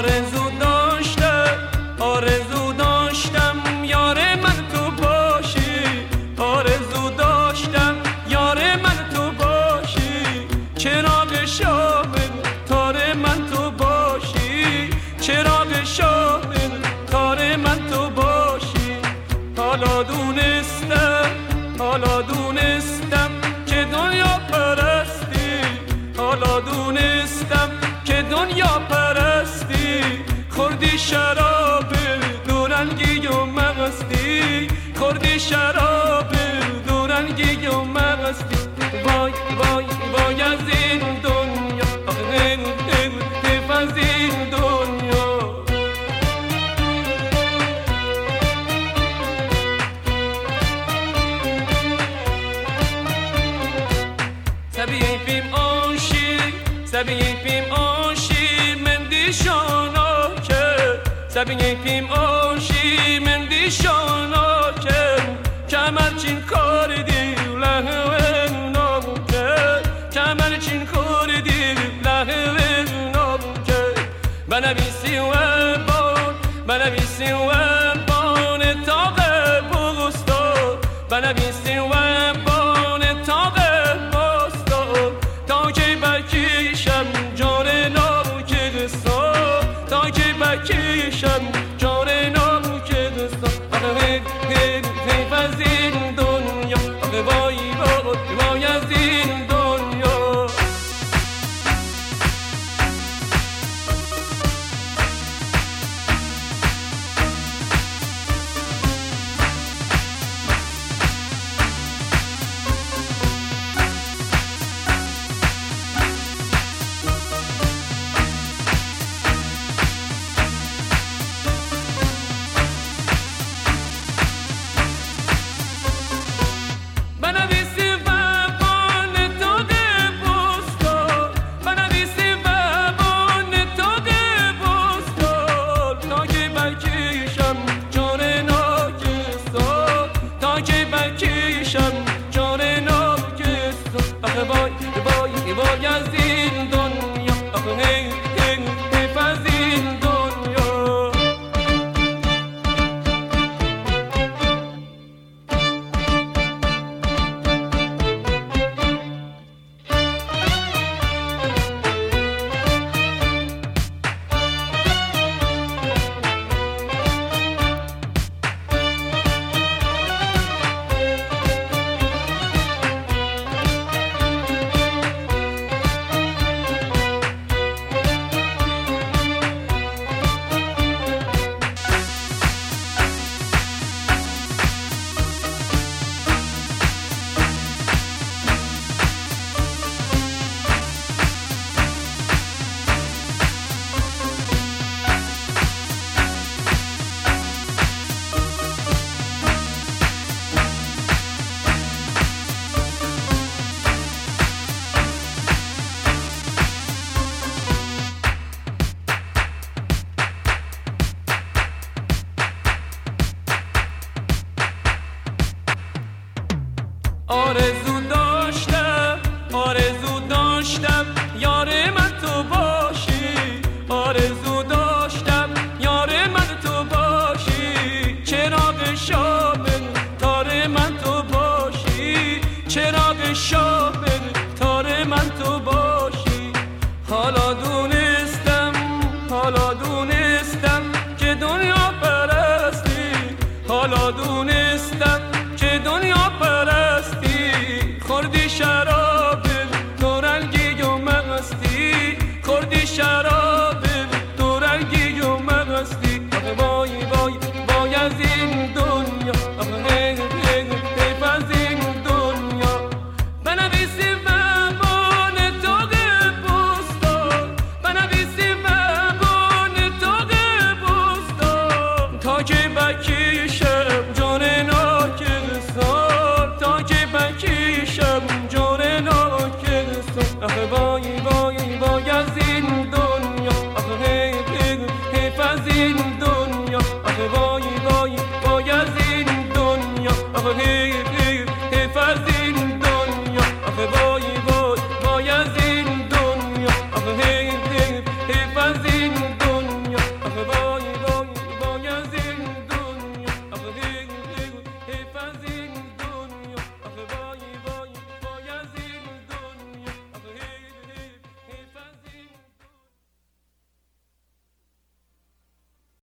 آرزو داشتم آرزو داشتم یار من تو باشی، آرزو داشتم یار من تو باشی، چراغ شاه تار من تو باشی، چراغ شاه تار من تو باشی. حالا دونستم که دنیا پرستی، حالا دونستم که دنیا پرستی، خوردی شراب دورنگی و مغستی، خوردی شراب دورنگی و مغستی. وای وای وای از این دنیا، حیف از این دنیا. Sabiyim oshi mendishona ke, sabiyim oshi mendishona ke, kamarchin kordi lahwen nom ke, kamarchin kordi lahwen nom ke. Bana bisi wa bon taqe busto, bana bisi wa bon taqe busto, ta ke bakisham جان ناک دستا، تا که بکشم جان ناک دستا. حیف از این دنیا، وای وای از این دنیا. آرزو داشتم یار من تو باشی، آرزو داشتم یار من تو باشی، چراغ شام تار من تو باشی، چراغ شام تار من تو باشی. حالا دونستم که دنیا پرستی، حالا دونستم که دنیا پرستی، خوردی شراب دورنگی و مغستی، خوردی شراب دورنگی و مغستی. وای وای وای از این دنیا، حیف از این دنیا. بنویسی مبان تاق بستان، بنویسی مبان تاق بستان، تا که بکشم جان ناک سال، تا که بکشم